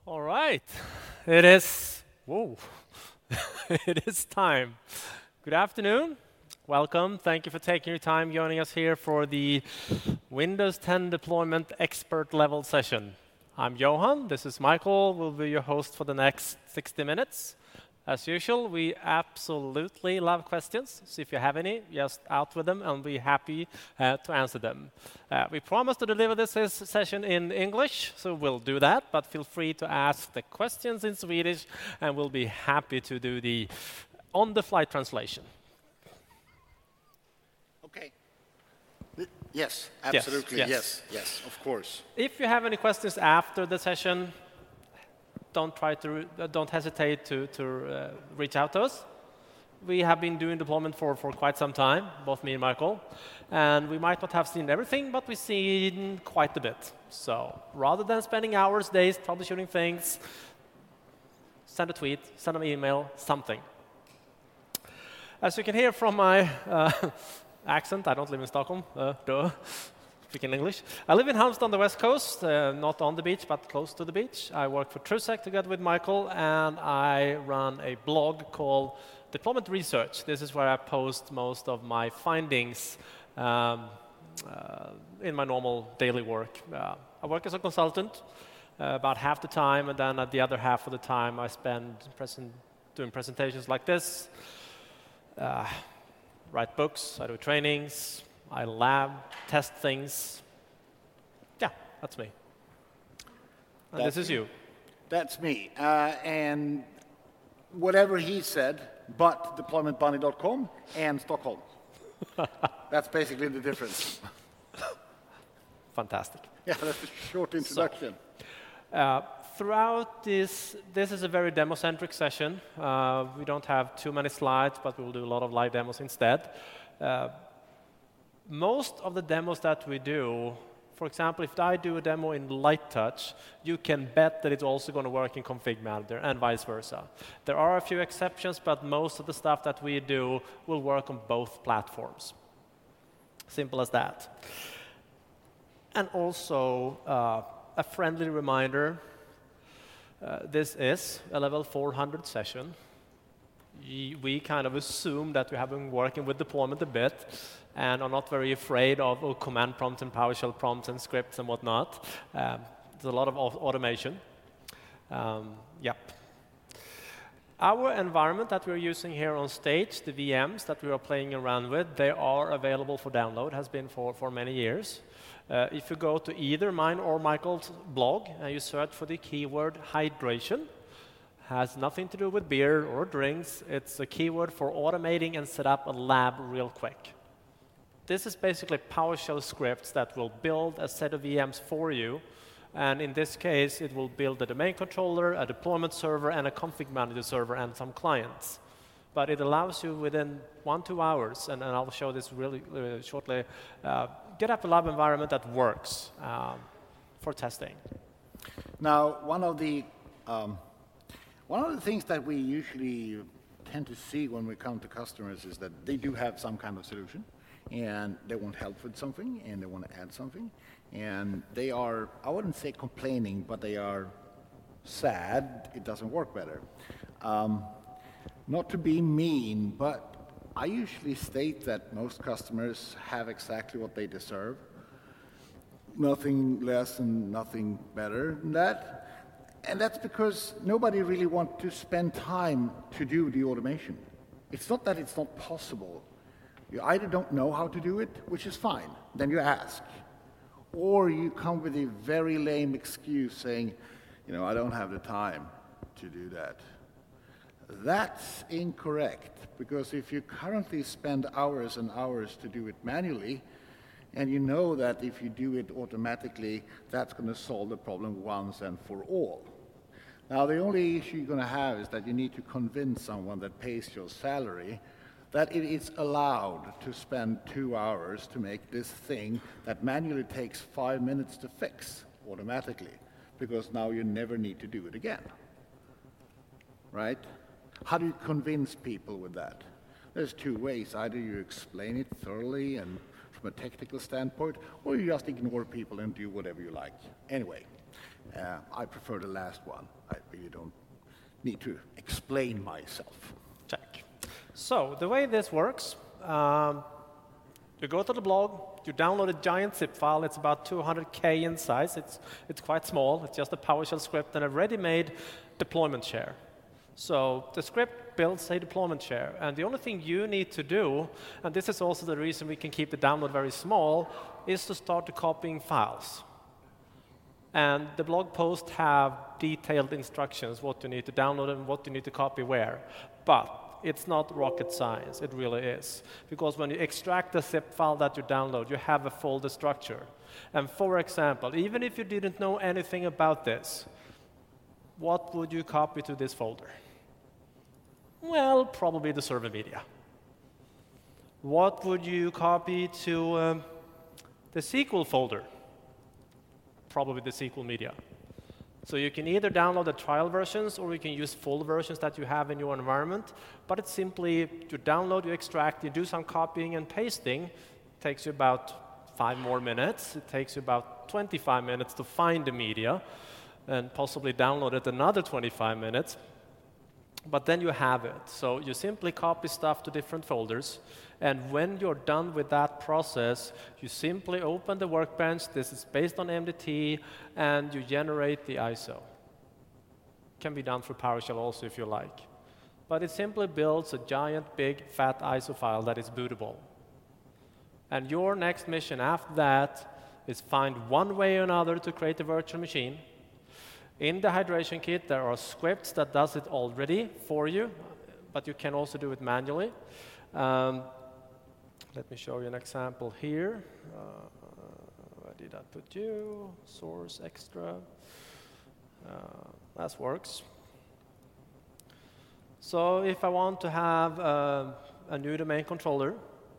All right. It is, whoa, it is time. Good afternoon. Welcome. Thank you for taking your time joining us here for the Windows 10 deployment expert level session. I'm Johan. This is Michael. We'll be your host for the next 60 minutes. As usual, we absolutely love questions. So if you have any, just out with them and we'll be happy to answer them. We promise to deliver this session in English, so we'll do that. But feel free to ask the questions in Swedish, and we'll be happy to do the on-the-fly translation. Okay. Yes, absolutely. Yes. Yes, of course. If you have any questions after the session, don't hesitate to reach out to us. We have been doing deployment for quite some time, both me and Michael, and we might not have seen everything, but we've seen quite a bit. So rather than spending hours, days troubleshooting things, send a tweet, send an email, something. As you can hear from my accent, I don't live in Stockholm, speaking English. I live in Halmstad on the west coast, not on the beach, but close to the beach. I work for Trusec together with Michael, and I run a blog called Deployment Research. This is where I post most of my findings in my normal daily work. I work as a consultant about half the time, and then at the other half of the time I spend doing presentations like this, write books, I do trainings, I lab, test things. Yeah, that's me. And this is you. That's me. And whatever he said, but deploymentbunny.com and Stockholm. That's basically the difference. Fantastic. Yeah, that's a short introduction. Throughout this is a very demo-centric session. We don't have too many slides, but we will do a lot of live demos instead. Most of the demos that we do, for example, if I do a demo in Light Touch, you can bet that it's also going to work in Config Manager and vice versa. There are a few exceptions, but most of the stuff that we do will work on both platforms. Simple as that. And also, a friendly reminder, this is a level 400 session. We kind of assume that we have been working with deployment a bit and are not very afraid of command prompts and PowerShell prompts and scripts and whatnot. There's a lot of automation. Yep. Our environment that we're using here on stage, the VMs that we are playing around with, they are available for download, has been for many years. If you go to either mine or Michael's blog and you search for the keyword hydration, has nothing to do with beer or drinks. It's a keyword for automating and set up a lab real quick. This is basically PowerShell scripts that will build a set of VMs for you. And in this case, it will build a domain controller, a deployment server, and a config manager server, and some clients. But it allows you within 1-2 hours, and I'll show this really shortly, get up a lab environment that works for testing. Now, one of the things that we usually tend to see when we come to customers is that they do have some kind of solution, and they want help with something, and they want to add something, and they are, I wouldn't say complaining, but they are sad it doesn't work better. Not to be mean, but I usually state that most customers have exactly what they deserve. Nothing less and nothing better than that. And that's because nobody really wants to spend time to do the automation. It's not that it's not possible. You either don't know how to do it, which is fine, then you ask. Or you come with a very lame excuse saying, I don't have the time to do that. That's incorrect, because if you currently spend hours and hours to do it manually, and you know that if you do it automatically, that's going to solve the problem once and for all. Now, the only issue you're going to have is that you need to convince someone that pays your salary that it is allowed to spend 2 hours to make this thing that manually takes 5 minutes to fix automatically, because now you never need to do it again. Right? How do you convince people with that? There's two ways. Either you explain it thoroughly and from a technical standpoint, or you just ignore people and do whatever you like. Anyway, I prefer the last one. I really don't need to explain myself. Check. So the way this works, you go to the blog, you download a giant zip file. It's about 200K in size. It's quite small. It's just a PowerShell script and a ready-made deployment share. So the script builds a deployment share. And the only thing you need to do, and this is also the reason we can keep the download very small, is to start copying files. And the blog posts have detailed instructions, what you need to download and what you need to copy where. But it's not rocket science, it really is. Because when you extract the zip file that you download, you have a folder structure. And for example, even if you didn't know anything about this, what would you copy to this folder? Well, probably the server media. What would you copy to the SQL folder? Probably the SQL media. So you can either download the trial versions or you can use full versions that you have in your environment. But it's simply you download, you extract, you do some copying and pasting. It takes you about 5 more minutes. It takes you about 25 minutes to find the media and possibly download it another 25 minutes. But then you have it. So you simply copy stuff to different folders. And when you're done with that process, you simply open the workbench. This is based on MDT, and you generate the ISO. Can be done through PowerShell also if you like. But it simply builds a giant, big, fat ISO file that is bootable. And your next mission after that is find one way or another to create a virtual machine. In the hydration kit, there are scripts that does it already for you, but you can also do it manually. Let me show you an example here. Where did I put you? Source extra. That works. So if I want to have a new domain controller,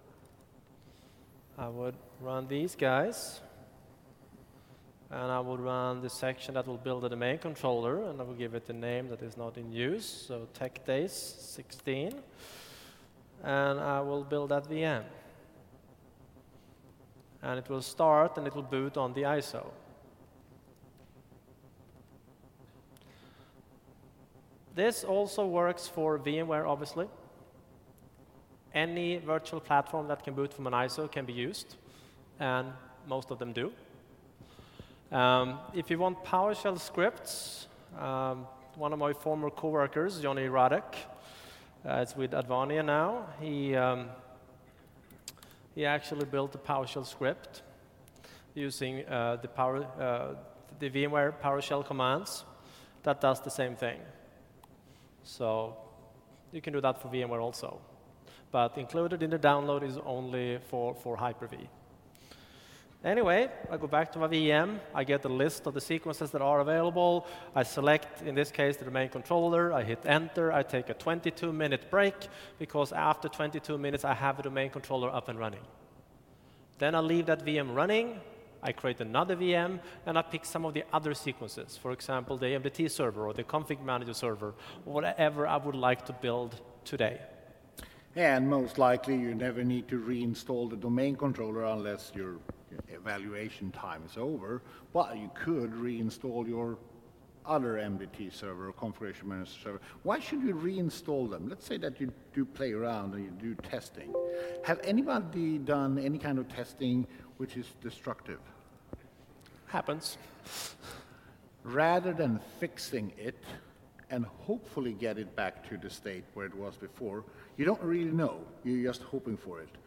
I would run these guys. And I will run the section that will build the domain controller, and I will give it a name that is not in use, so Tech Days 16. And I will build that VM. And it will start and it will boot on the ISO. This also works for VMware, obviously. Any virtual platform that can boot from an ISO can be used, and most of them do. If you want PowerShell scripts, one of my former coworkers, Johnny Radek, is with Advania now. He actually built a PowerShell script using the VMware PowerShell commands that does the same thing. So you can do that for VMware also. But included in the download is only for Hyper-V. Anyway, I go back to my VM. I get a list of the sequences that are available. I select, in this case, the domain controller. I hit Enter. I take a 22-minute break, because after 22 minutes, I have the domain controller up and running. Then I leave that VM running. I create another VM, and I pick some of the other sequences. For example, the MDT server or the config manager server, or whatever I would like to build today. And most likely, you never need to reinstall the domain controller unless your evaluation time is over, but you could reinstall your other MDT server or configuration manager server. Why should you reinstall them? Let's say that you do play around and you do testing. Have anybody done any kind of testing which is destructive? Happens. Rather than fixing it and hopefully get it back to the state where it was before, you don't really know. You're just hoping for it.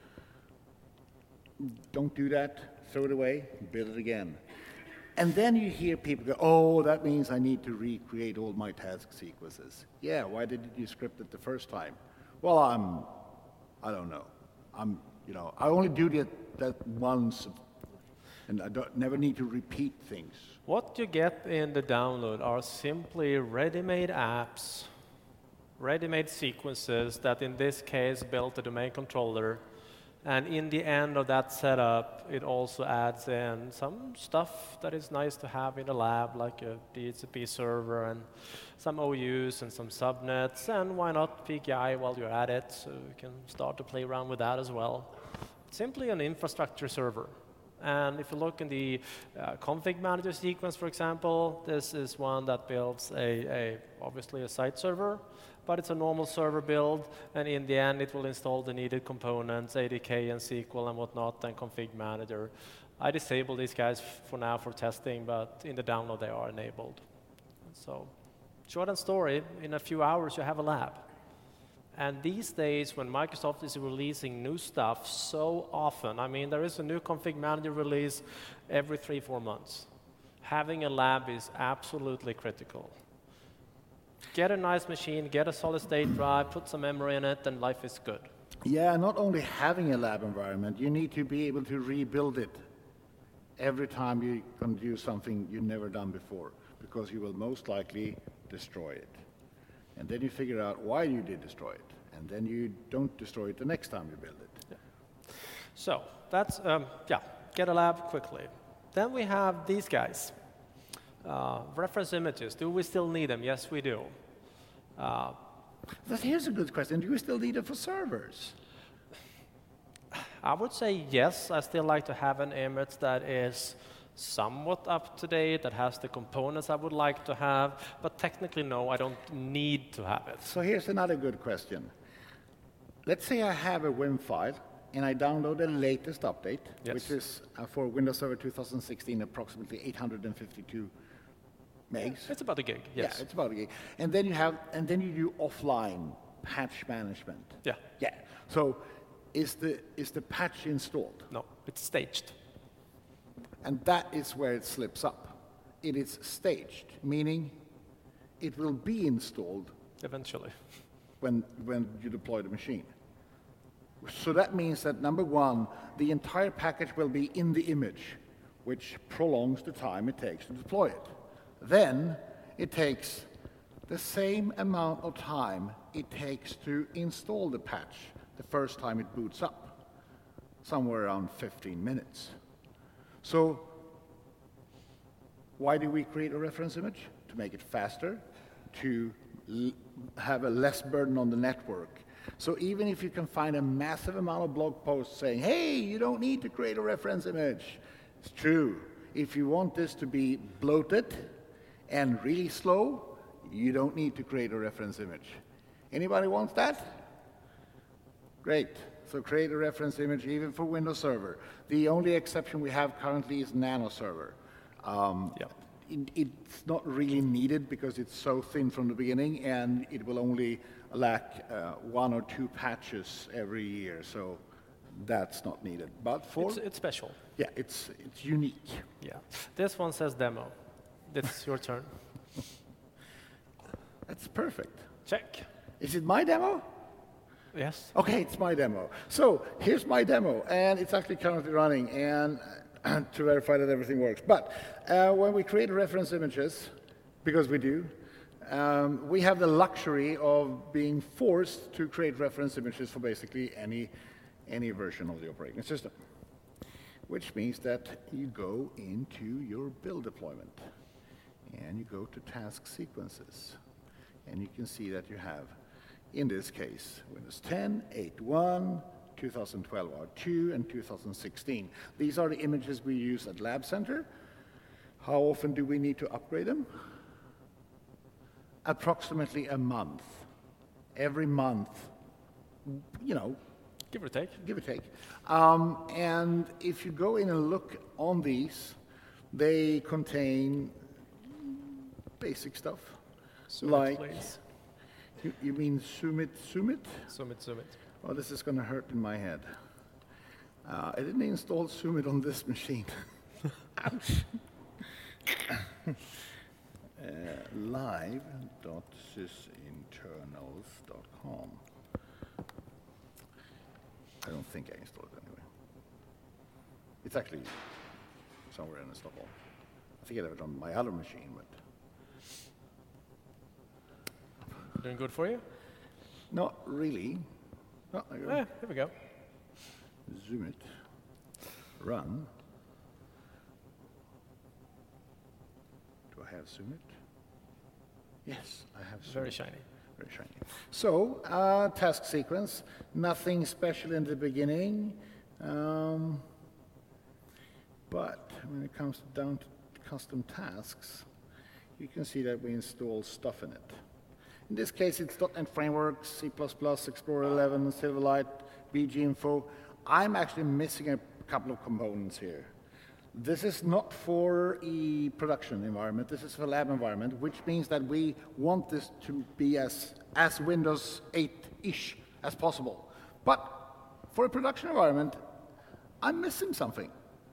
Don't do that. Throw it away, build it again. And then you hear people go, oh, that means I need to recreate all my task sequences. Yeah, why didn't you script it the first time? Well, I don't know. I only do that once, and I never need to repeat things. What you get in the download are simply ready-made apps, ready-made sequences that in this case built a domain controller. And in the end of that setup, it also adds in some stuff that is nice to have in the lab, like a DHCP server and some OUs and some subnets, and why not PKI while you're at it, so you can start to play around with that as well. It's simply an infrastructure server. And if you look in the config manager sequence, for example, this is one that builds obviously a site server, but it's a normal server build, and in the end it will install the needed components, ADK and SQL and whatnot, and config manager. I disable these guys for now for testing, but in the download they are enabled. So, short and story, in a few hours you have a lab. And these days, when Microsoft is releasing new stuff so often, I mean, there is a new config manager release every 3-4 months. Having a lab is absolutely critical. Get a nice machine, get a solid-state drive, put some memory in it, and life is good. Yeah, not only having a lab environment, you need to be able to rebuild it every time you're going to do something you've never done before, because you will most likely destroy it. And then you figure out why you did destroy it, and then you don't destroy it the next time you build it. Yeah. So that's, get a lab quickly. Then we have these guys. Reference images, do we still need them? Yes, we do. But here's a good question. Do we still need them for servers? I would say yes. I still like to have an image that is somewhat up to date, that has the components I would like to have, but technically no, I don't need to have it. So here's another good question. Let's say I have a WIM file and I download the latest update, yes, which is for Windows Server 2016 approximately 852 megs. It's about a gig, yes. Yeah, it's about a gig. And then you do offline patch management. Yeah. Yeah. So is the patch installed? No, it's staged. And that is where it slips up. It is staged, meaning it will be installed eventually when you deploy the machine. So that means that, number one, the entire package will be in the image, which prolongs the time it takes to deploy it. Then it takes the same amount of time it takes to install the patch the first time it boots up, somewhere around 15 minutes. So why do we create a reference image? To make it faster, to have a less burden on the network. So even if you can find a massive amount of blog posts saying, hey, you don't need to create a reference image, it's true. If you want this to be bloated and really slow, you don't need to create a reference image. Anybody wants that? Great. So create a reference image even for Windows Server. The only exception we have currently is Nano Server. It's not really needed because it's so thin from the beginning, and it will only lack 1 or 2 patches every year, so that's not needed. But for it's special. Yeah, it's unique. Yeah. This one says demo. It's your turn. That's perfect. Check. Is it my demo? Yes. Okay, it's my demo. So here's my demo, and it's actually currently running, and to verify that everything works. But when we create reference images, because we do, we have the luxury of being forced to create reference images for basically any version of the operating system, which means that you go into your build deployment, and you go to task sequences, and you can see that you have, in this case, Windows 10, 8.1, 2012 R2, and 2016. These are the images we use at Lab Center. How often do we need to upgrade them? Approximately a month. Every month, you know. Give or take. Give or take. And if you go in and look on these, they contain basic stuff. Zoom it, please. You mean zoom it? Zoom it. Oh, this is going to hurt in my head. I didn't install Zoom it on this machine. Ouch. Live.sysinternals.com. I don't think I installed it anyway. It's actually somewhere in Stockholm. I think I have it on my other machine, but doing good for you? not really. Oh, there you go. Here we go. Zoom it. Run. Do I have Zoom it? Yes, I have Zoom Very it. shiny. Very shiny. So, task sequence. Nothing special in the beginning. But when it comes down to custom tasks, you can see that we install stuff in it. In this case, it's .NET Framework, C++, Explorer 11, Silverlight, BGInfo. I'm actually missing a couple of components here. This is not for a production environment, this is for lab environment, which means that we want this to be as Windows 8-ish as possible. But for a production environment, I'm missing something.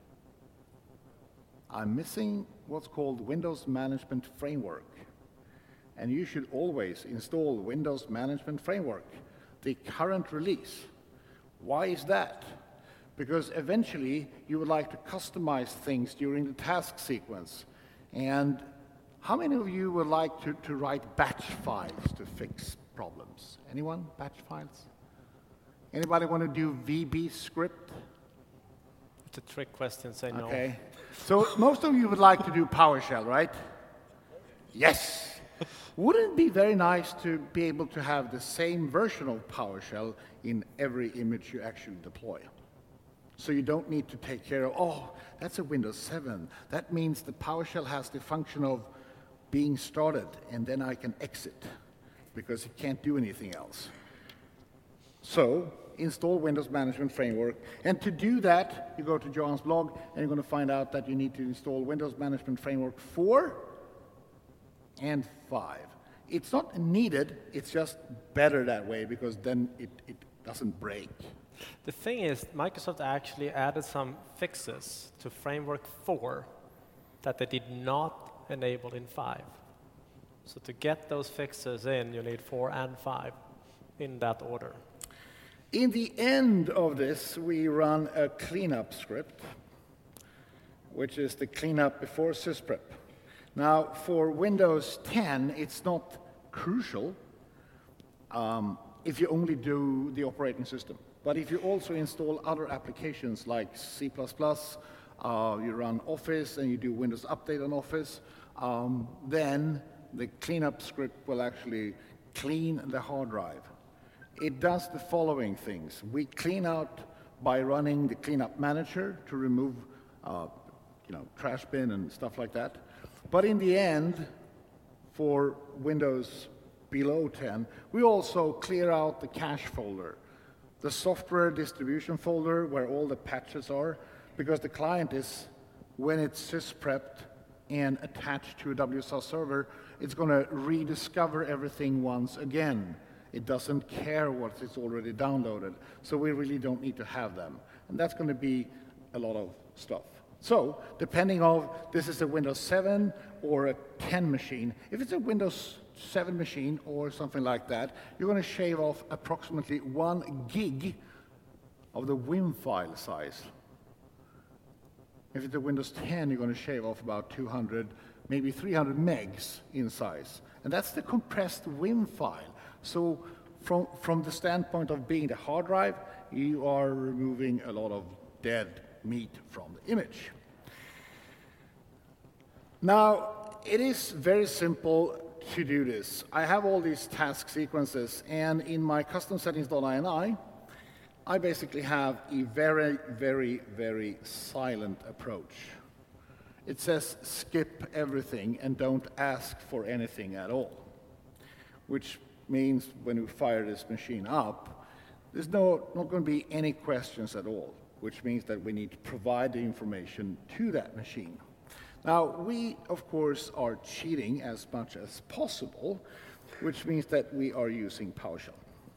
I'm missing what's called Windows Management Framework. And you should always install Windows Management Framework, the current release. Why is that? Because eventually you would like to customize things during the task sequence. And how many of you would like to write batch files to fix problems? Anyone? Batch files? Anybody want to do VB script? It's a trick question, say no. Okay. So most of you would like to do PowerShell, right? Yes. Wouldn't it be very nice to be able to have the same version of PowerShell in every image you actually deploy? So you don't need to take care of, oh, that's a Windows 7. That means the PowerShell has the function of being started, and then I can exit, because it can't do anything else. So install Windows Management Framework. And to do that, you go to Johan's blog, and you're going to find out that you need to install Windows Management Framework 4 and 5. It's not needed, it's just better that way, because then it doesn't break. The thing is, Microsoft actually added some fixes to Framework 4 that they did not enable in 5. So to get those fixes in, you need 4 and 5 in that order. In the end of this, we run a cleanup script, which is the cleanup before sysprep. Now, for Windows 10, it's not crucial if you only do the operating system. But if you also install other applications like C++, you run Office and you do Windows Update on Office, then the cleanup script will actually clean the hard drive. It does the following things. We clean out by running the cleanup manager to remove trash bin and stuff like that. But in the end, for Windows below 10, we also clear out the cache folder, the software distribution folder where all the patches are, because the client is, when it's sysprepped and attached to a WSUS server, it's going to rediscover everything once again. It doesn't care what is already downloaded, so we really don't need to have them. And that's going to be a lot of stuff. So, depending on this is a Windows 7 or a 10 machine, if it's a Windows 7 machine or something like that, you're going to shave off approximately 1 gig of the WIM file size. If it's a Windows 10, you're going to shave off about 200, maybe 300 megs in size. And that's the compressed WIM file. So from the standpoint of being the hard drive, you are removing a lot of dead meat from the image. Now, it is very simple to do this. I have all these task sequences, and in my custom settings.ini, I basically have a very, very, very silent approach. It says skip everything and don't ask for anything at all, which means when we fire this machine up, there's not going to be any questions at all, which means that we need to provide the information to that machine. Now, we, of course, are cheating as much as possible, which means that we are using PowerShell.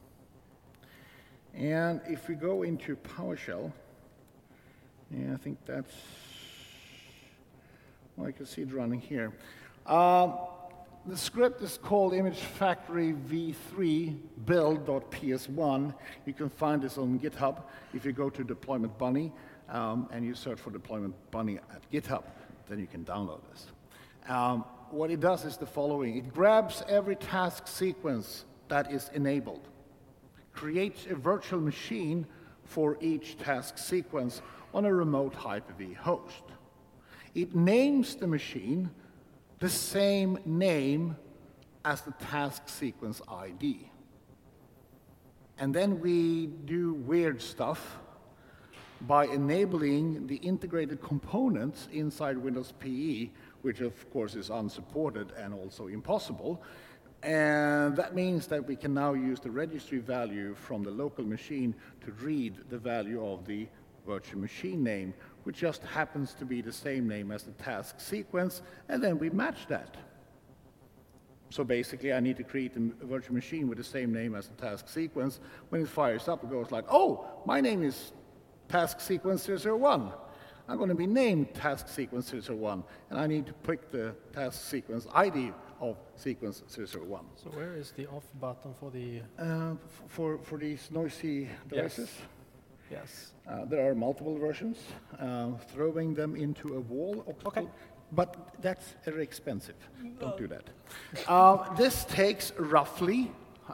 And if we go into PowerShell, I think that's, well, I can see it running here. The script is called Image Factory v3 build.ps1. You can find this on GitHub if you go to Deployment Bunny and you search for Deployment Bunny at GitHub. Then you can download this. What it does is the following. It grabs every task sequence that is enabled, creates a virtual machine for each task sequence on a remote Hyper-V host. It names the machine the same name as the task sequence ID. And then we do weird stuff by enabling the integrated components inside Windows PE, which of course is unsupported and also impossible. And that means that we can now use the registry value from the local machine to read the value of the virtual machine name, which just happens to be the same name as the task sequence, and then we match that. So basically, I need to create a virtual machine with the same name as the task sequence. When it fires up, it goes like, oh, my name is task sequence 001. I'm going to be named task sequence 001, and I need to pick the task sequence ID of sequence 001. So where is the off button for the... For these noisy devices? Yes. There are multiple versions. Throwing them into a wall, okay. But that's very expensive. Don't do that. This takes roughly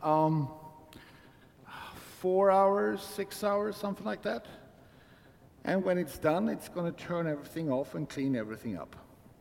4 hours, 6 hours, something like that. And when it's done, it's going to turn everything off and clean everything up.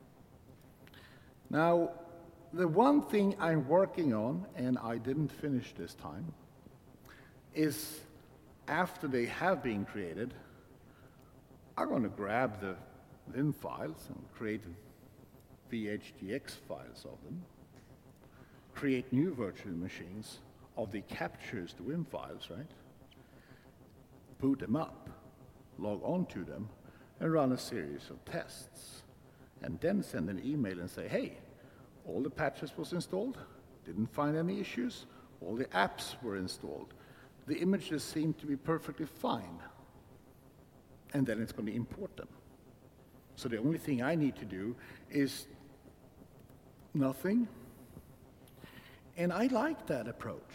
Now, the one thing I'm working on, and I didn't finish this time, is after they have been created, I'm going to grab the Vim files and create VHDX files of them, create new virtual machines of the captures, the Vim files, right? Boot them up, log on to them, and run a series of tests. And then send an email and say, hey, all the patches was installed, didn't find any issues, all the apps were installed, the images seem to be perfectly fine. And then it's going to import them. So the only thing I need to do is nothing. And I like that approach.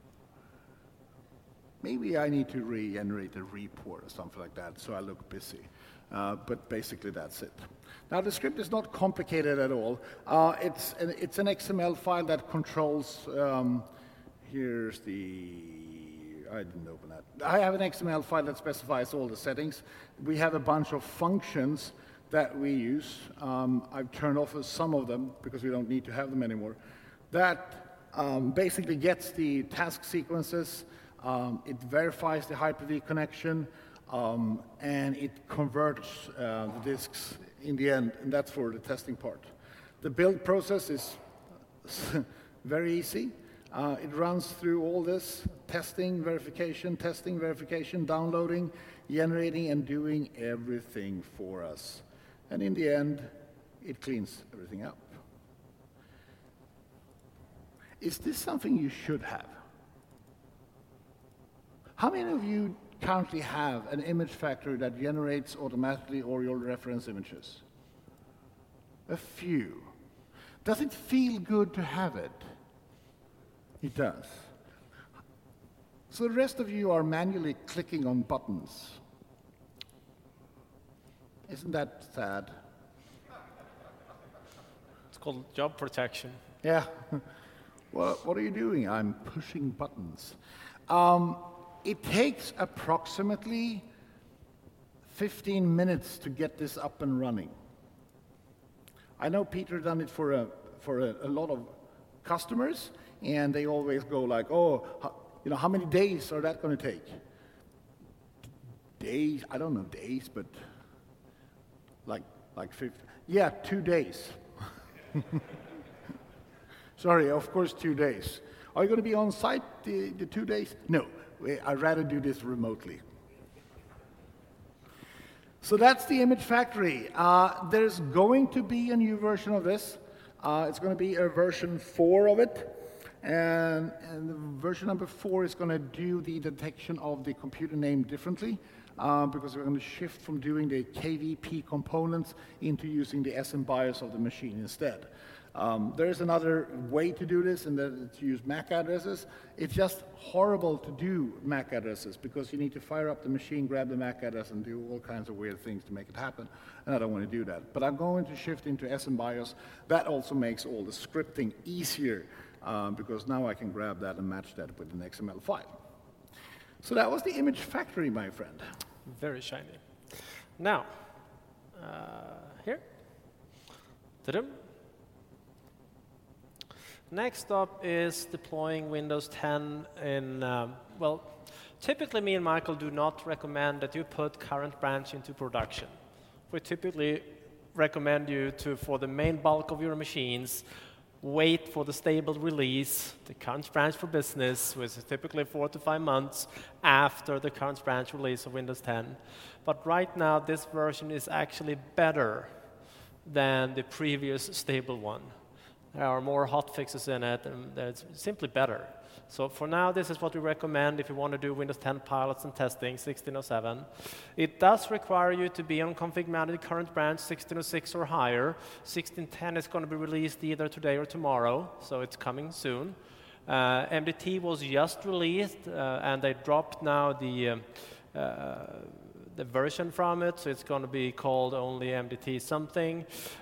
Maybe I need to regenerate a report or something like that so I look busy. But basically that's it. Now the script is not complicated at all. It's an XML file that controls, here's the, I didn't open that. I have an XML file that specifies all the settings. We have a bunch of functions that we use. I've turned off some of them because we don't need to have them anymore. That basically gets the task sequences, it verifies the Hyper-V connection, and it converts the disks in the end, and that's for the testing part. The build process is very easy. It runs through all this, testing, verification, downloading, generating, and doing everything for us. And in the end, it cleans everything up. Is this something you should have? How many of you currently have an image factory that generates automatically all your reference images? A few. Does it feel good to have it? It does. So the rest of you are manually clicking on buttons. Isn't that sad? It's called job protection. Yeah. Well, what are you doing? I'm pushing buttons. It takes approximately 15 minutes to get this up and running. I know Peter done it for a lot of customers, and they always go like, oh, how many days are that going to take? Days? I don't know days, but like 50. Yeah, 2 days. Sorry, of course 2 days. Are you going to be on site the 2 days? No, I'd rather do this remotely. So that's the image factory. There's going to be a new version of this. It's going to be a version 4 of it. And the version number 4 is going to do the detection of the computer name differently, because we're going to shift from doing the KVP components into using the SMBIOS of the machine instead. There is another way to do this, and that is to use MAC addresses. It's just horrible to do MAC addresses because you need to fire up the machine, grab the MAC address, and do all kinds of weird things to make it happen, and I don't want to do that. But I'm going to shift into SMBIOS. That also makes all the scripting easier, because now I can grab that and match that with an XML file. So that was the image factory, my friend. Very shiny. Now, here. Ta-dum. Next up is deploying Windows 10 in, typically me and Michael do not recommend that you put current branch into production. We typically recommend you to, for the main bulk of your machines, wait for the stable release, the current branch for business, which is typically 4 to 5 months after the current branch release of Windows 10. But right now, this version is actually better than the previous stable one. There are more hotfixes in it, and it's simply better. So for now, this is what we recommend if you want to do Windows 10 pilots and testing, 1607. It does require you to be on config managed current branch 1606 or higher. 1610 is going to be released either today or tomorrow, so it's coming soon. MDT was just released, and they dropped now the version from it, so it's going to be called only MDT something.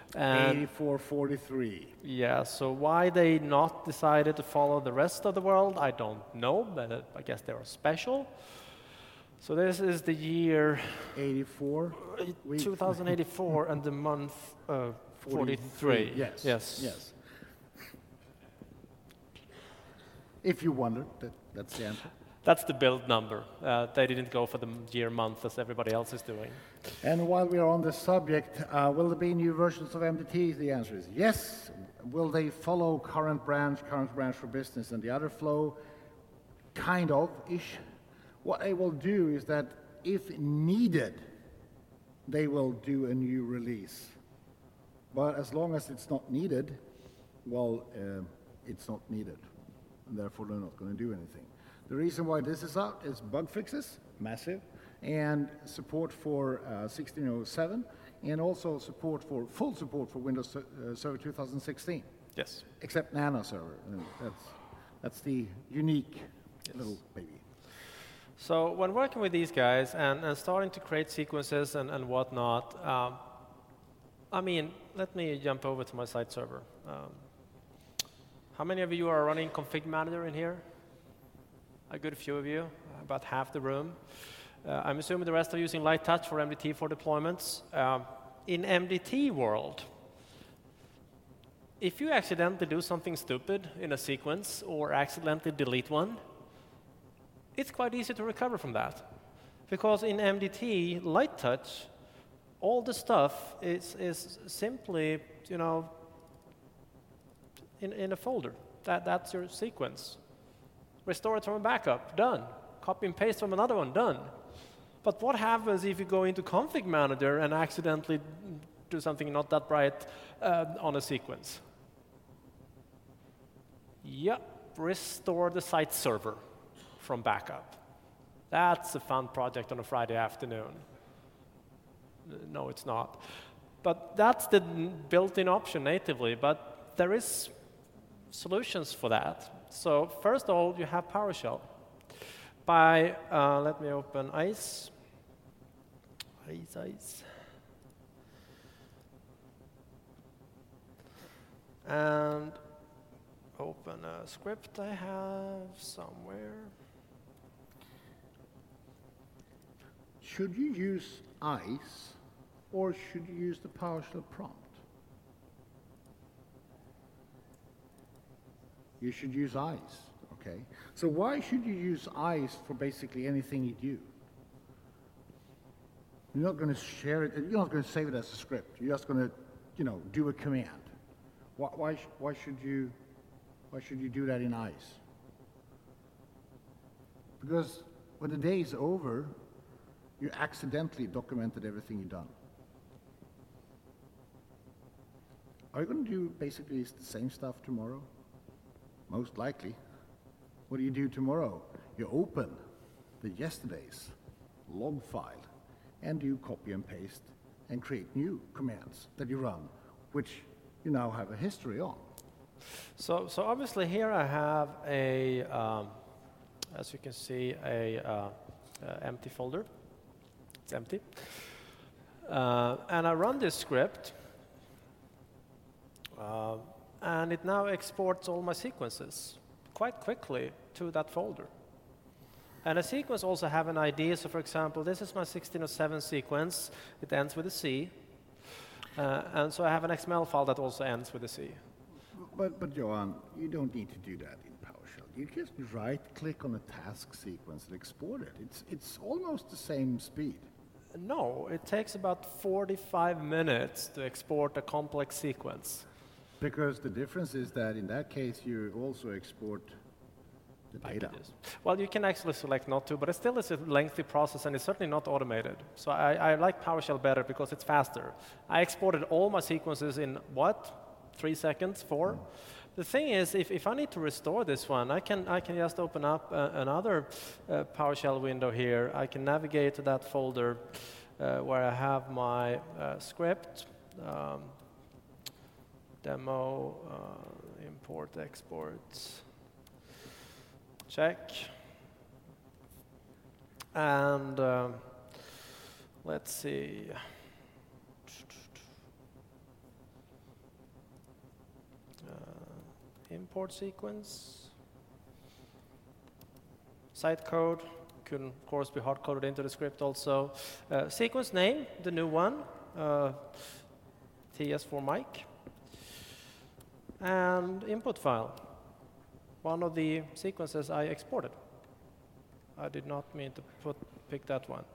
8443. Yeah, so why they not decided to follow the rest of the world, I don't know, but I guess they are special. So this is the year 84? 2084 and the month 43. Yes. If you wondered, that's the answer. That's the build number. They didn't go for the year month as everybody else is doing. And while we are on this subject, will there be new versions of MDT? The answer is yes. Will they follow current branch for business, and the other flow? Kind of-ish. What they will do is that if needed, they will do a new release. But as long as it's not needed, well, it's not needed. And therefore, they're not going to do anything. The reason why this is out is bug fixes, massive, and support for 1607, and also full support for Windows Server 2016. Yes. Except Nano Server. That's the unique little baby. So when working with these guys and starting to create sequences and whatnot, I mean, let me jump over to my site server. How many of you are running Config Manager in here? A good few of you, about half the room. I'm assuming the rest are using Light Touch for MDT for deployments. In MDT world, if you accidentally do something stupid in a sequence or accidentally delete one, it's quite easy to recover from that. Because in MDT, Light Touch, all the stuff is simply, you know, in a folder. That's your sequence. Restore it from a backup, done. Copy and paste from another one, done. But what happens if you go into Config Manager and accidentally do something not that bright on a sequence? Yep, restore the site server from backup. That's a fun project on a Friday afternoon. No, it's not. But that's the built-in option natively, but there is solutions for that. So first of all, you have PowerShell. Let me open ICE. And open a script I have somewhere. Should you use ICE or should you use the PowerShell prompt? You should use ICE, okay? So why should you use ICE for basically anything you do? You're not going to share it, you're not going to save it as a script. You're just going to, do a command. Why should you do that in ICE? Because when the day is over, you accidentally documented everything you've done. Are you going to do basically the same stuff tomorrow? Most likely. What do you do tomorrow? You open the yesterday's log file and you copy and paste and create new commands that you run, which you now have a history on. So obviously here I have a, as you can see, a empty folder. It's empty. And I run this script. And it now exports all my sequences quite quickly to that folder. And a sequence also have an ID. So for example, this is my 1607 sequence. It ends with a C. And so I have an XML file that also ends with a C. But Johan, you don't need to do that in PowerShell. PowerShell. You just right-click on a task sequence and export it. It's almost the same speed. No, it takes about 45 minutes to export a complex sequence. Because the difference is that in that case, you also export the data. Well, you can actually select not to, but it still is a lengthy process, and it's certainly not automated. So I like PowerShell better because it's faster. I exported all my sequences in, 3 seconds, 4? The thing is, if I need to restore this one, I can just open up another PowerShell window here. I can navigate to that folder where I have my script, demo, import, export, check. And let's see. Import sequence. Site code can, of course, be hard-coded into the script also. Sequence name, the new one, TS for Mike. And input file, one of the sequences I exported. I did not mean to pick that one.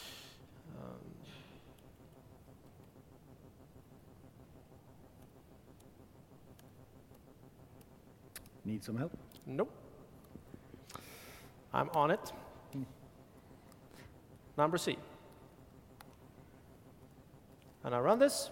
Need some help? Nope. I'm on it. Number C. And I run this.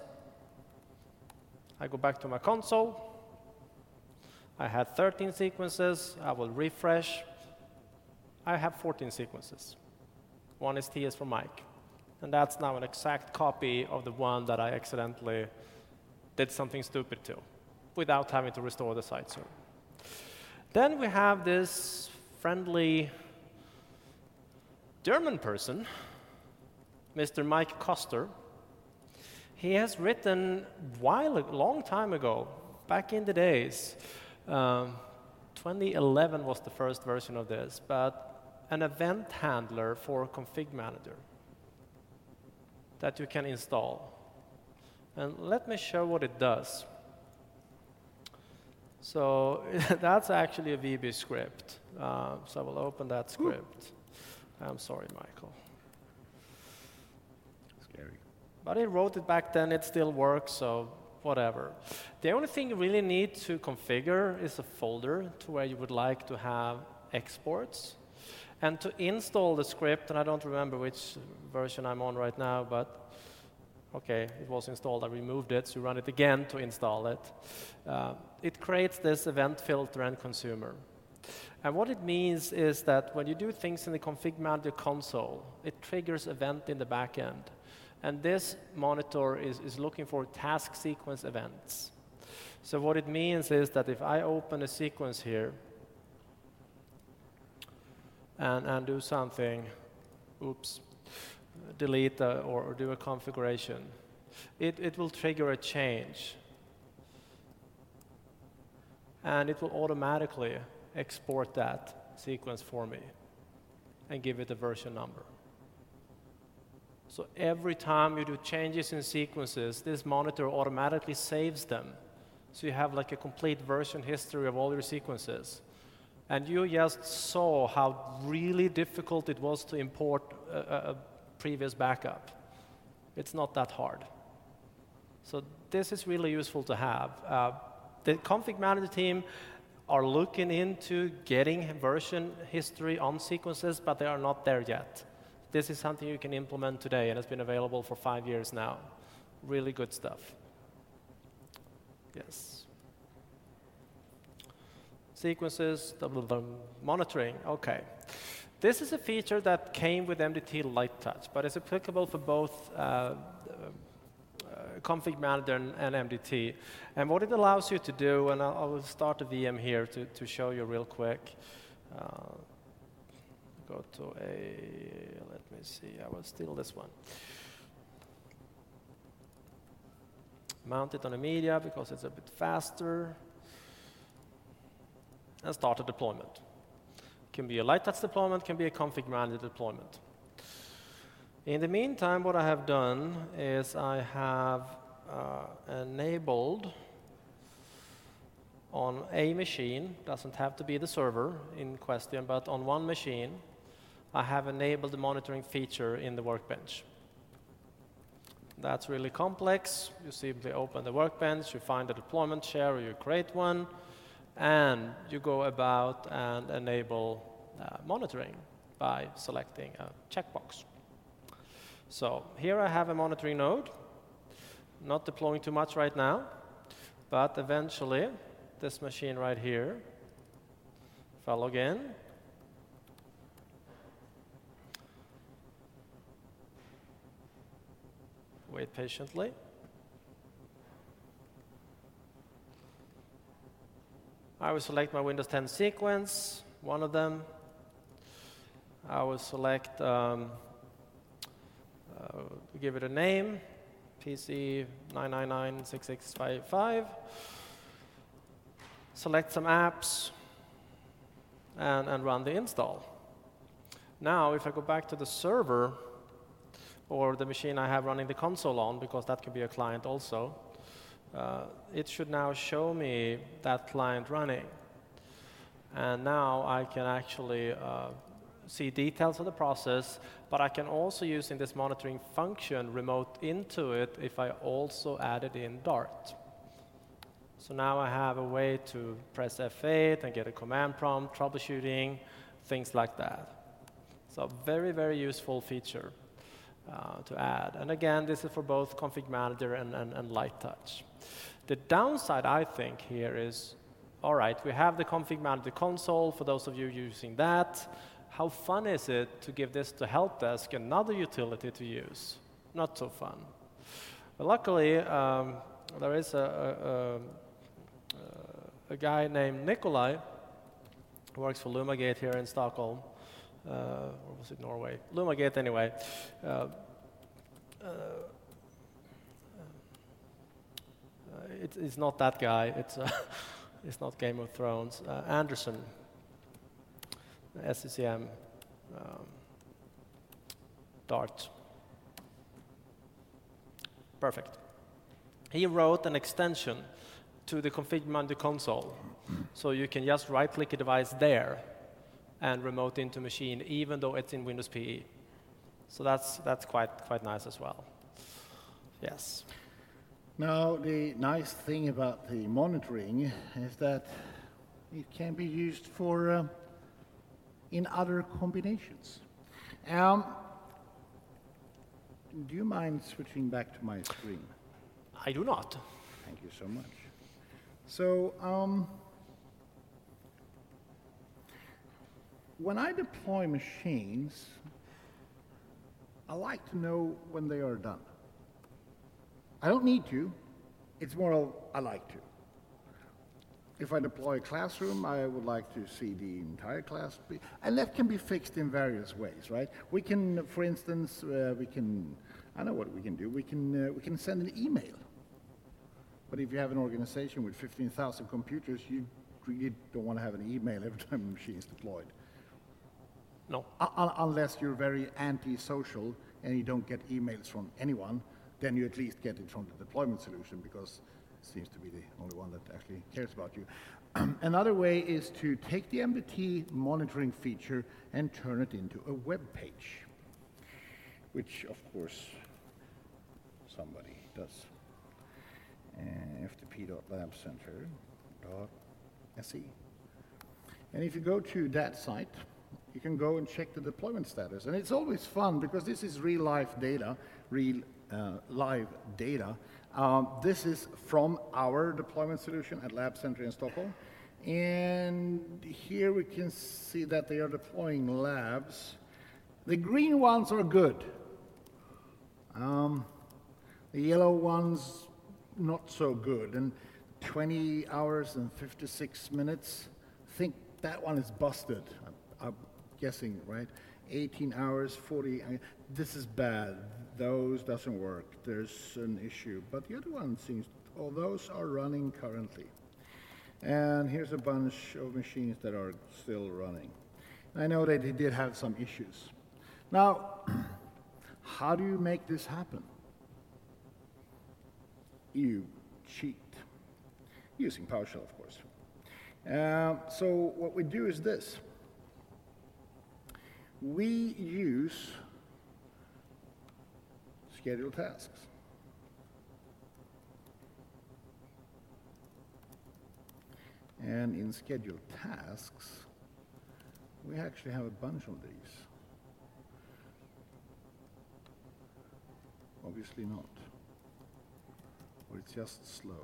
I go back to my console. I had 13 sequences. I will refresh. I have 14 sequences. One is TS for Mike. And that's now an exact copy of the one that I accidentally did something stupid to without having to restore the site server. Then we have this friendly German person, Mr. Mike Koster. He has written a long time ago, back in the days, 2011 was the first version of this, but an event handler for Config Manager that you can install. And let me show what it does. So that's actually a VB script. So I will open that script. I'm sorry, Michael. Scary. But he wrote it back then. It still works, so whatever. The only thing you really need to configure is a folder to where you would like to have exports. And to install the script, and I don't remember which version I'm on right now, but okay, it was installed. I removed it, so you run it again to install it. It creates this event filter and consumer. And what it means is that when you do things in the Config Manager console, it triggers event in the back end. And this monitor is looking for task sequence events. So what it means is that if I open a sequence here and do something, delete or do a configuration, it will trigger a change. And it will automatically export that sequence for me and give it a version number. So every time you do changes in sequences, this monitor automatically saves them. So you have like a complete version history of all your sequences. And you just saw how really difficult it was to import a previous backup. It's not that hard. So this is really useful to have. The Config Manager team are looking into getting version history on sequences, but they are not there yet. This is something you can implement today, and it's been available for 5 years now. Really good stuff. Yes. Sequences, monitoring, okay. This is a feature that came with MDT Light Touch, but it's applicable for both Config Manager and MDT. And what it allows you to do, and I will start a VM here to show you real quick. Go to let me see, I will steal this one. Mount it on a media because it's a bit faster. And start a deployment. Can be a Light Touch deployment, can be a Config Manager deployment. In the meantime, what I have done is I have enabled on a machine, doesn't have to be the server in question, but on one machine, I have enabled the monitoring feature in the workbench. That's really complex. You simply open the workbench, you find a deployment share, or you create one, and you go about and enable monitoring by selecting a checkbox. So here I have a monitoring node, not deploying too much right now, but eventually this machine right here, if I log in, wait patiently. I will select my Windows 10 sequence, one of them. I will select, give it a name, PC 999-6655. Select some apps and run the install. Now, if I go back to the server or the machine I have running the console on, because that could be a client also, it should now show me that client running. And now I can actually see details of the process, but I can also, using this monitoring function, remote into it if I also added in Dart. So now I have a way to press F8 and get a command prompt, troubleshooting, things like that. So very, very useful feature to add. And again, this is for both Config Manager and Light Touch. The downside, I think, here is, all right, we have the Config Manager console, for those of you using that. How fun is it to give this to Help Desk, another utility to use? Not so fun. But luckily, there is a guy named Nikolai who works for Lumagate here in Stockholm, or was it Norway? Lumagate anyway. It's not that guy. It's not Game of Thrones. Anderson, SCCM, Dart. Perfect. He wrote an extension to the Config Manager console, so you can just right-click a device there and remote into machine, even though it's in Windows PE. So that's quite nice as well. Yes. Now, the nice thing about the monitoring is that it can be used for in other combinations. Do you mind switching back to my screen? I do not. Thank you so much. So, when I deploy machines, I like to know when they are done. I don't need to. It's more of I like to. If I deploy a classroom, I would like to see the entire class, and that can be fixed in various ways, right? We can, for instance, I know what we can do. We can send an email. But if you have an organization with 15,000 computers, you really don't want to have an email every time a machine is deployed. No. Unless you're very anti-social and you don't get emails from anyone, then you at least get it from the deployment solution, because it seems to be the only one that actually cares about you. Another way is to take the MDT monitoring feature and turn it into a web page, which, of course, somebody does. ftp.labcenter.se. And if you go to that site, you can go and check the deployment status. And it's always fun, because this is real-life data, live data. This is from our deployment solution at Lab Center in Stockholm. And here we can see that they are deploying labs. The green ones are good. The yellow ones, not so good. And 20 hours and 56 minutes, I think that one is busted. I'm guessing, right? 18 hours, 40, this is bad. Those doesn't work. There's an issue. But the other one seems, all those are running currently. And here's a bunch of machines that are still running. I know that they did have some issues. Now, how do you make this happen? You cheat. Using PowerShell, of course. So what we do is this. We use scheduled tasks. And in scheduled tasks, we actually have a bunch of these. Obviously not. Or it's just slow.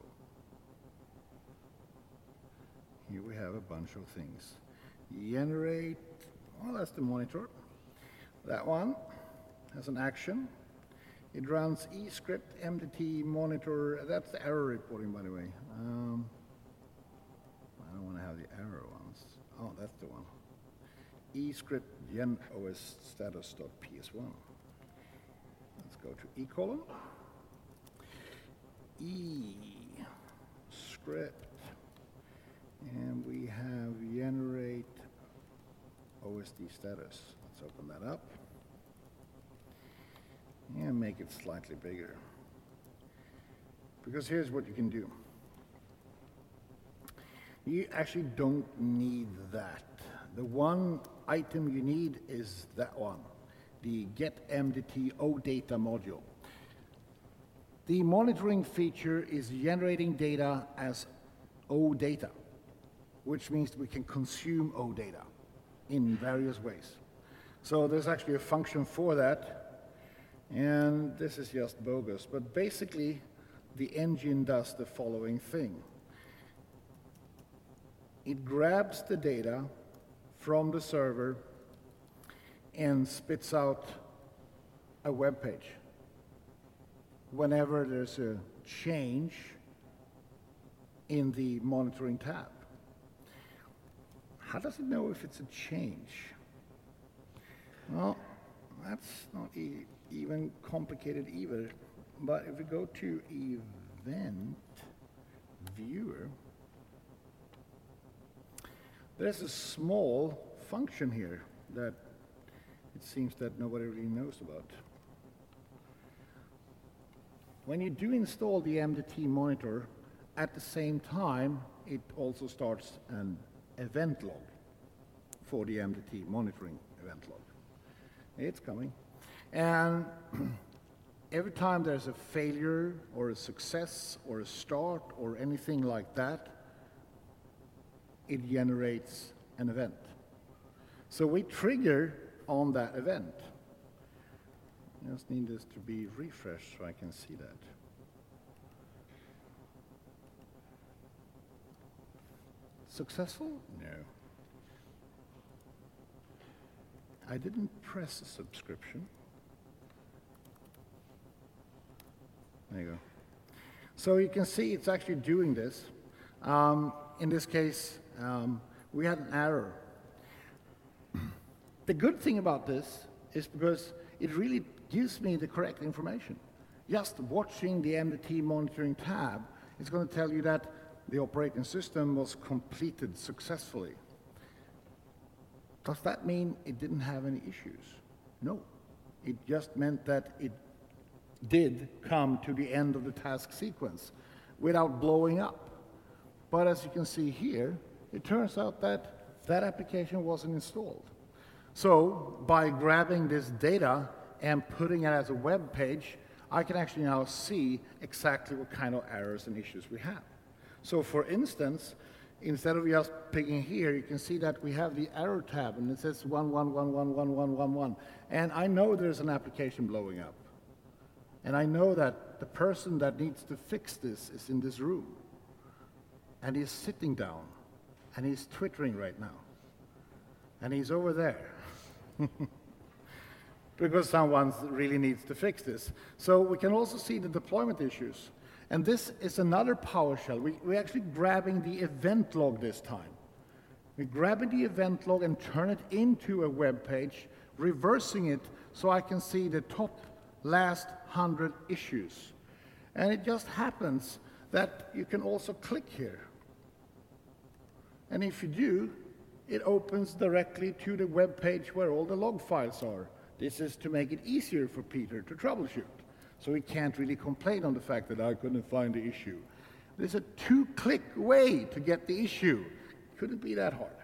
Here we have a bunch of things. Generate, well, that's the monitor. That one has an action. It runs eScript, MDT, monitor. That's the error reporting, by the way. I don't want to have the error ones. Oh, that's the one. eScript gen OS status.ps1. Let's go to e:colon. eScript. And we have generate OSD status. Let's open that up. And make it slightly bigger. Because here's what you can do. You actually don't need that. The one item you need is that one, the get MDT OData module. The monitoring feature is generating data as OData, which means we can consume OData in various ways. So there's actually a function for that, and this is just bogus, but basically the engine does the following thing. It grabs the data from the server and spits out a web page. Whenever there's a change in the monitoring tab. How does it know if it's a change? Well, that's not even complicated either. But if we go to Event Viewer, there's a small function here that it seems that nobody really knows about. When you do install the MDT monitor, at the same time, it also starts an event log for the MDT monitoring event log. It's coming. And every time there's a failure or a success or a start or anything like that, it generates an event. So we trigger on that event. I just need this to be refreshed so I can see that. Successful? No. I didn't press a subscription. There you go. So you can see it's actually doing this. In this case, we had an error. The good thing about this is because it really gives me the correct information. Just watching the MDT monitoring tab is going to tell you that the operating system was completed successfully. Does that mean it didn't have any issues? No. It just meant that it did come to the end of the task sequence without blowing up. But as you can see here, it turns out that that application wasn't installed. So by grabbing this data and putting it as a web page, I can actually now see exactly what kind of errors and issues we have. So for instance, instead of just picking here, you can see that we have the error tab, and it says 11111111. And I know there's an application blowing up. And I know that the person that needs to fix this is in this room. And he's sitting down, and he's twittering right now. And he's over there. Because someone really needs to fix this. So we can also see the deployment issues. And this is another PowerShell. We're actually grabbing the event log this time. We're grabbing the event log and turn it into a web page, reversing it so I can see the top last 100 issues. And it just happens that you can also click here. And if you do, it opens directly to the web page where all the log files are. This is to make it easier for Peter to troubleshoot. So he can't really complain on the fact that I couldn't find the issue. There's a 2-click way to get the issue Couldn't be that hard.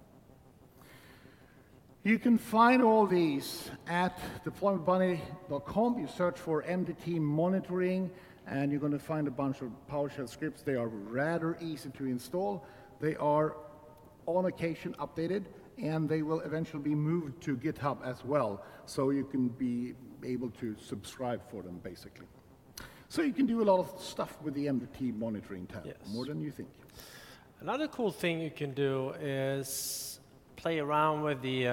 You can find all these at deploymentbunny.com. You search for MDT monitoring, and you're going to find a bunch of PowerShell scripts. They are rather easy to install. They are on occasion updated, and they will eventually be moved to GitHub as well, so you can be able to subscribe for them, basically. So you can do a lot of stuff with the MDT monitoring tab, Yes. more than you think. Another cool thing you can do is play around with the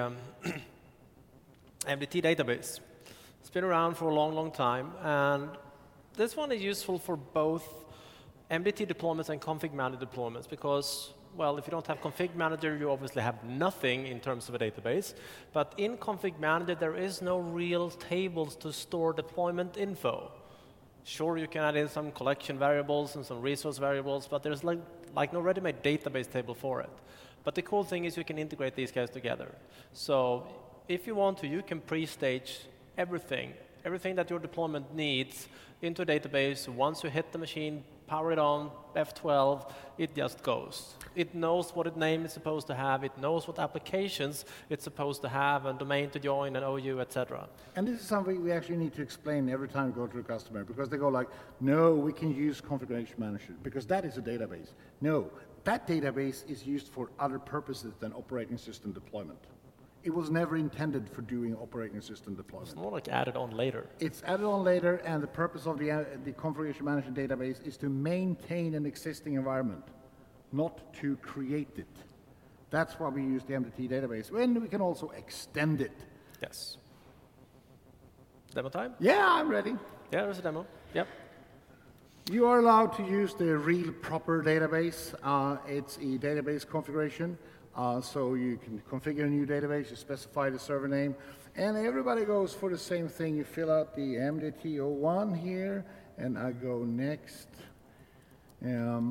MDT database. It's been around for a long, long time, and this one is useful for both MDT deployments and config manager deployments because, well, if you don't have config manager, you obviously have nothing in terms of a database. But in config manager, there is no real tables to store deployment info. Sure, you can add in some collection variables and some resource variables, but there's like no ready-made database table for it. But the cool thing is you can integrate these guys together. So if you want to, you can pre-stage everything that your deployment needs into a database. Once you hit the machine, power it on, F12, it just goes. It knows what its name is supposed to have, it knows what applications it's supposed to have, and domain to join, and OU, etc. And this is something we actually need to explain every time we go to a customer, because they go like, no, we can use configuration manager, because that is a database. No, that database is used for other purposes than operating system deployment. It was never intended for doing operating system deployment. It's more like added on later. It's added on later, and the purpose of the configuration management database is to maintain an existing environment, not to create it. That's why we use the MDT database, and we can also extend it. Yes. Demo time? Yeah, I'm ready. Yeah, there's a demo. Yep. You are allowed to use the real proper database. It's a database configuration. So you can configure a new database, you specify the server name, and everybody goes for the same thing. You fill out the MDT01 here, and I go next. I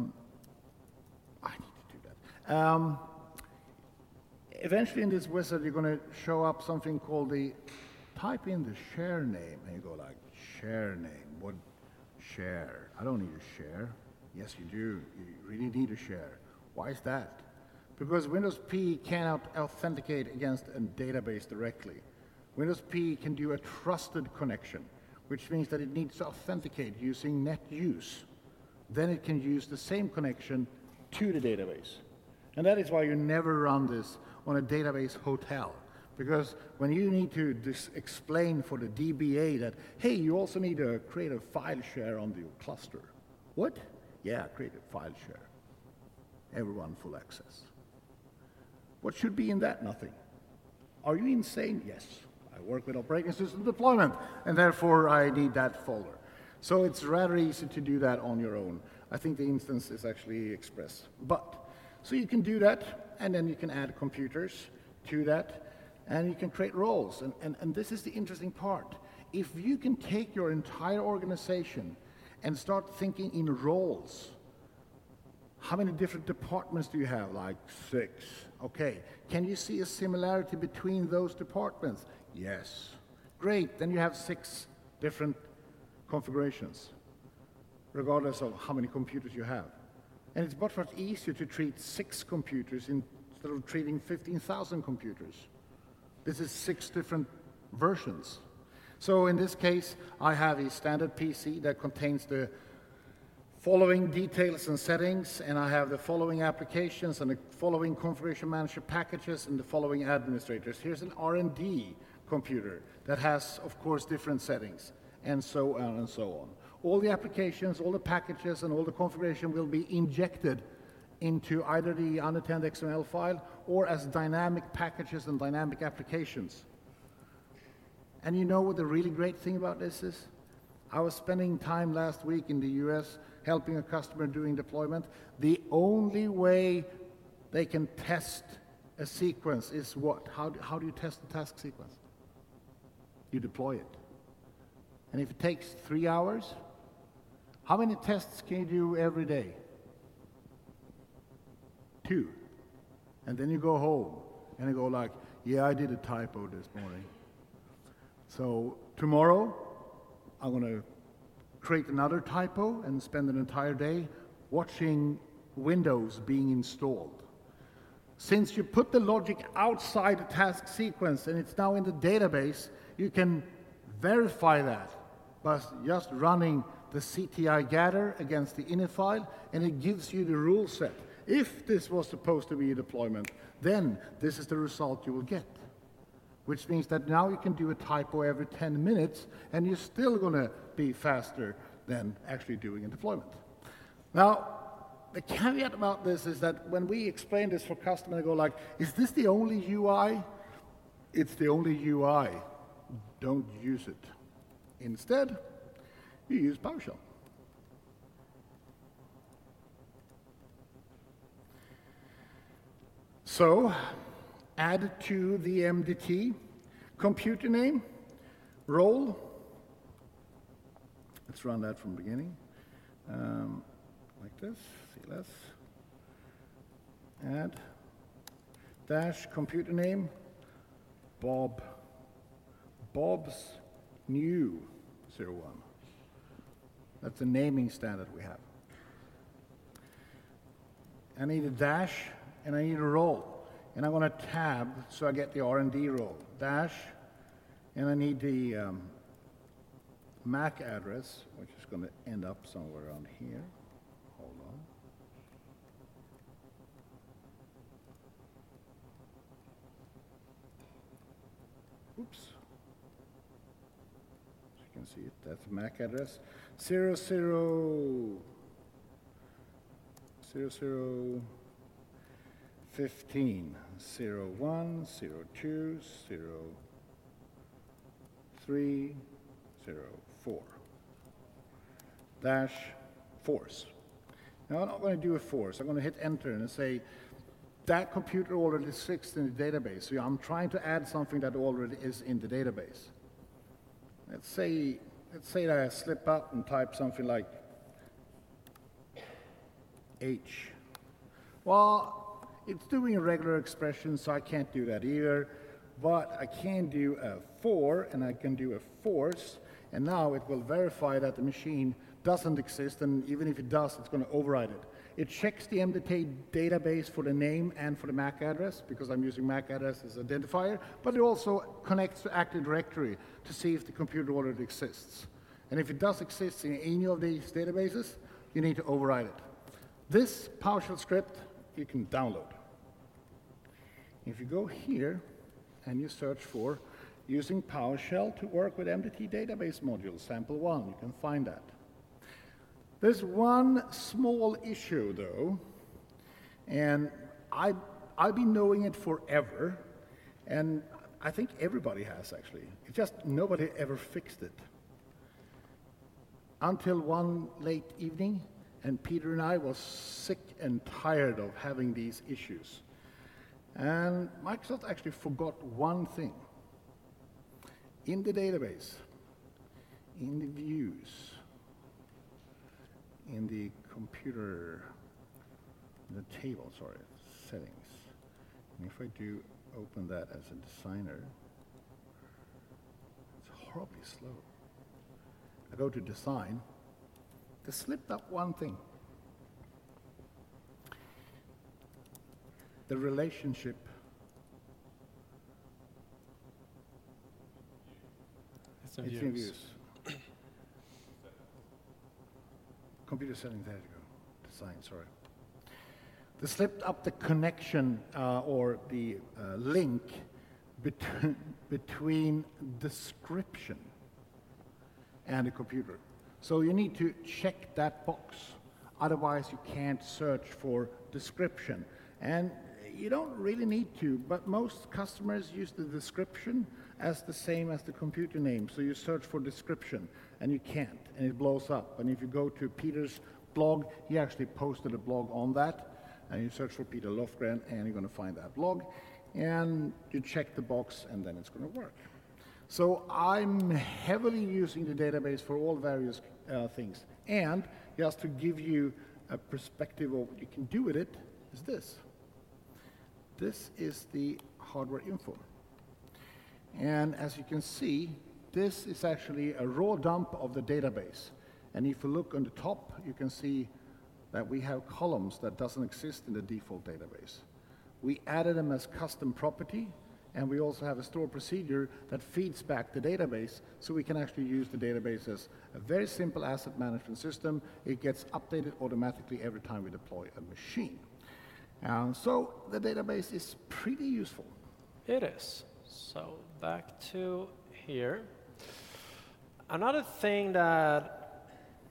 need to do that. Eventually in this wizard, you're going to show up something called type in the share name, and you go like, share name, what share? I don't need a share. Yes, you do. You really need a share. Why is that? Because Windows P cannot authenticate against a database directly. Windows P can do a trusted connection, which means that it needs to authenticate using NetUse. Then it can use the same connection to the database. And that is why you never run this on a database hotel. Because when you need to explain for the DBA that, hey, you also need to create a file share on your cluster. What? Yeah, create a file share. Everyone full access. What should be in that? Nothing. Are you insane? Yes. I work with operating system deployment, and therefore I need that folder. So it's rather easy to do that on your own. I think the instance is actually Express. So you can do that, and then you can add computers to that, and you can create roles. And this is the interesting part. If you can take your entire organization and start thinking in roles, how many different departments do you have? Like 6. Okay. Can you see a similarity between those departments? Yes. Great. Then you have 6 different configurations, regardless of how many computers you have. And it's much easier to treat 6 computers instead of treating 15,000 computers. This is 6 different versions. So in this case, I have a standard PC that contains the following details and settings, and I have the following applications and the following configuration manager packages and the following administrators. Here's an R&D computer that has, of course, different settings, and so on and so on. All the applications, all the packages, and all the configuration will be injected into either the unattended XML file or as dynamic packages and dynamic applications. And you know what the really great thing about this is? I was spending time last week in the US helping a customer doing deployment. The only way they can test a sequence is what? How do you test the task sequence? You deploy it. And if it takes 3 hours, how many tests can you do every day? 2. And then you go home and you go like, yeah, I did a typo this morning. So tomorrow, I'm going to create another typo and spend an entire day watching Windows being installed. Since you put the logic outside the task sequence and it's now in the database, you can verify that by just running the CTI gather against the init file, and it gives you the rule set. If this was supposed to be a deployment, then this is the result you will get, which means that now you can do a typo every 10 minutes, and you're still going to be faster than actually doing a deployment. Now, the caveat about this is that when we explain this for customers, they go like, is this the only UI? It's the only UI. Don't use it. Instead, you use PowerShell. So, add to the MDT computer name, role. Let's run that from the beginning. Like this, CLS. Add dash computer name, Bob. Bob's new 01. That's the naming standard we have. I need a dash and I need a role. And I'm going to tab so I get the R&D role. Dash, and I need the MAC address, which is going to end up somewhere around here. Hold on. Oops. As you can see it, that's the MAC address. 15, 01, 02, 03, 04. Dash force. Now I'm not going to do a force. I'm going to hit enter and say that computer already exists in the database. So I'm trying to add something that already is in the database. Let's say that I slip up and type something like H. Well, it's doing a regular expression, so I can't do that either. But I can do a for, and I can do a force, and now it will verify that the machine doesn't exist, and even if it does, it's going to override it. It checks the MDT database for the name and for the MAC address, because I'm using MAC address as identifier, but it also connects to Active Directory to see if the computer already exists. And if it does exist in any of these databases, you need to override it. This PowerShell script you can download. If you go here and you search for using PowerShell to work with MDT database module, sample 1, you can find that. There's one small issue though, and I've been knowing it forever, and I think everybody has actually. It's just nobody ever fixed it. Until one late evening, and Peter and I was sick and tired of having these issues. And Microsoft actually forgot one thing. In the database, in the views, in the computer, the table, sorry, settings. And if I do open that as a designer, it's horribly slow. I go to design, they slipped up one thing. The relationship it's in views. Computer settings, there you go. Design, sorry. They slipped up the connection or the link between description and the computer. So you need to check that box. Otherwise, you can't search for description. And you don't really need to, but most customers use the description as the same as the computer name. So you search for description, and you can't, and it blows up. And if you go to Peter's blog, he actually posted a blog on that, and you search for Peter Lofgren, and you're going to find that blog. And you check the box, and then it's going to work. So I'm heavily using the database for all various things. And just to give you a perspective of what you can do with it, is this. This is the hardware info. And as you can see, this is actually a raw dump of the database. And if you look on the top, you can see that we have columns that doesn't exist in the default database. We added them as custom property, and we also have a store procedure that feeds back the database, so we can actually use the database as a very simple asset management system. It gets updated automatically every time we deploy a machine. So the database is pretty useful. It is. So back to here. Another thing that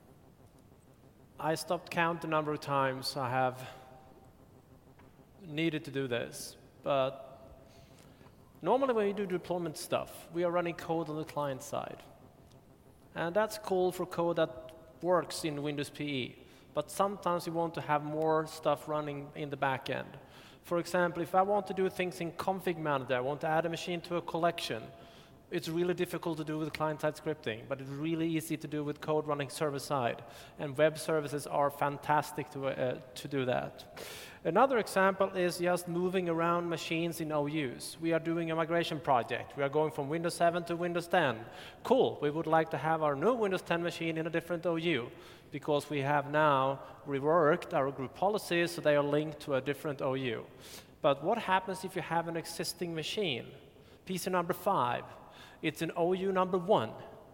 I stopped count the number of times I have needed to do this, but normally when we do deployment stuff, we are running code on the client side. And that's cool for code that works in Windows PE. But sometimes you want to have more stuff running in the back end. For example, if I want to do things in Config Manager, I want to add a machine to a collection, it's really difficult to do with client-side scripting, but it's really easy to do with code running server-side. And web services are fantastic to do that. Another example is just moving around machines in OUs. We are doing a migration project. We are going from Windows 7 to Windows 10. Cool, we would like to have our new Windows 10 machine in a different OU, because we have now reworked our group policies so they are linked to a different OU. But what happens if you have an existing machine? PC number 5. It's in OU number 1.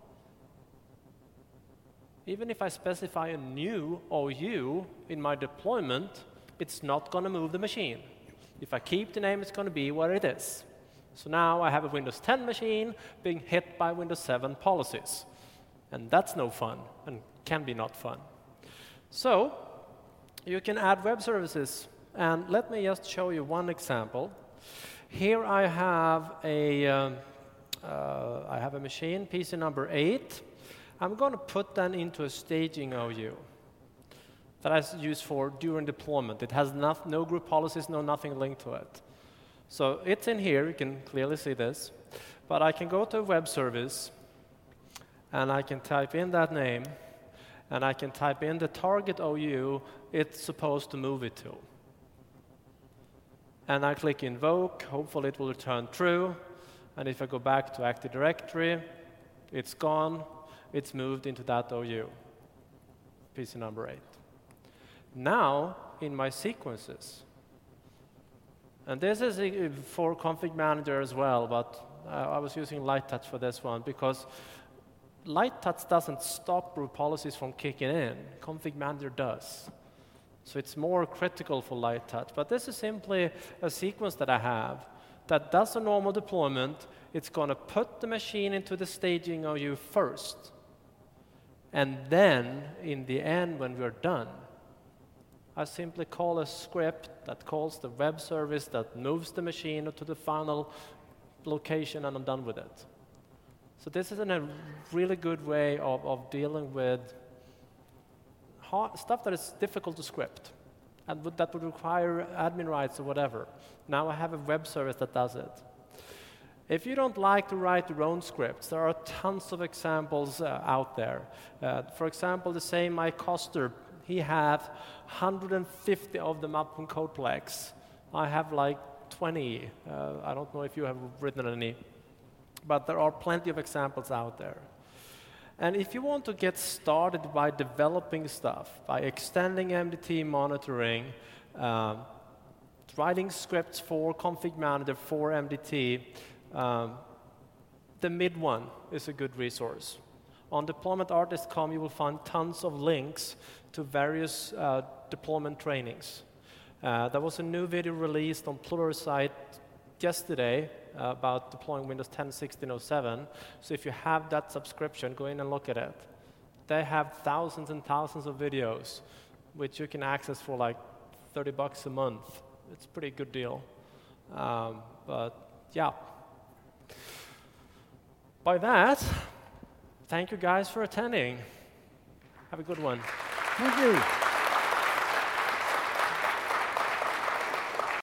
Even if I specify a new OU in my deployment, it's not going to move the machine. If I keep the name, it's going to be where it is. So now I have a Windows 10 machine being hit by Windows 7 policies. And that's no fun, and can be not fun. So you can add web services. And let me just show you one example. Here I have a machine, PC number 8. I'm going to put that into a staging OU that I use for during deployment. It has no group policies, nothing linked to it. So it's in here, you can clearly see this. But I can go to a web service, and I can type in that name, and I can type in the target OU it's supposed to move it to. And I click invoke, hopefully it will return true. And if I go back to Active Directory, it's gone, it's moved into that OU, PC number 8. Now, in my sequences, and this is for Config Manager as well, but I was using Light Touch for this one, because Light Touch doesn't stop group policies from kicking in. Config Manager does. So it's more critical for Light Touch. But this is simply a sequence that I have that does a normal deployment. It's going to put the machine into the staging OU first. And then, in the end, when we're done, I simply call a script that calls the web service that moves the machine to the final location, and I'm done with it. So this is a really good way of dealing with stuff that is difficult to script and that would require admin rights or whatever. Now I have a web service that does it. If you don't like to write your own scripts, there are tons of examples out there. For example, the same Mike Koster, he had 150 of them up on Codeplex. I have like 20. I don't know if you have written any, but there are plenty of examples out there. And if you want to get started by developing stuff, by extending MDT monitoring, writing scripts for Config Manager for MDT, the mid one is a good resource. On deploymentartist.com, you will find tons of links to various deployment trainings. There was a new video released on Pluralsight yesterday about deploying Windows 10 1607. So if you have that subscription, go in and look at it. They have thousands and thousands of videos, which you can access for like $30 a month. It's a pretty good deal. But yeah. By that, thank you guys for attending. Have a good one. Thank you.